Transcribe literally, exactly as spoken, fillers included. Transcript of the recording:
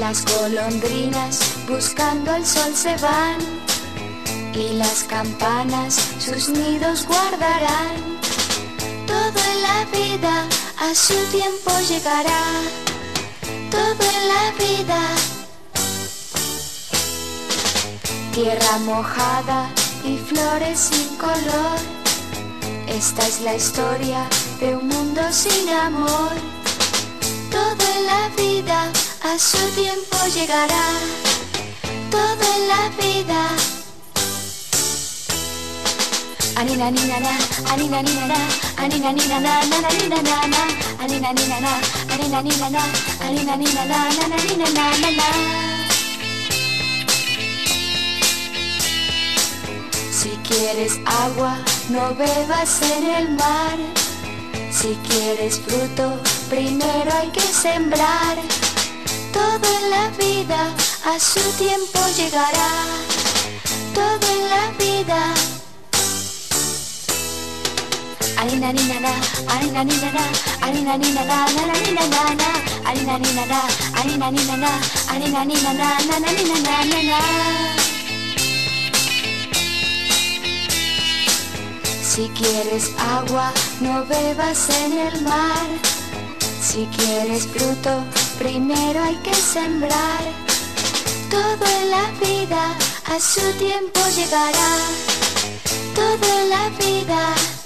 Las golondrinas buscando el sol se van y las campanas sus nidos guardarán. Todo en la vida a su tiempo llegará. Todo en la vida. Tierra mojada y flores sin color. Esta es la historia de un mundo sin amor. Todo en la vida a su tiempo llegará. Todo en la vida. Anina nina na, anina nina na, anina nina na, nana nina na na, anina nina na, anina nina na, anina nina na, nana nina na na na. Si quieres agua, no bebas en el mar. Si quieres fruto, primero hay que sembrar. Todo en la vida a su tiempo llegará. Todo en la vida. Anina nina na, anina nina na, anina nina na, nana nina na na, anina nina na, anina nina na, anina nina na, nana nina na na na. Si quieres agua, no bebas en el mar. Si quieres fruto, primero hay que sembrar. Todo en la vida a su tiempo llegará. Todo en la vida.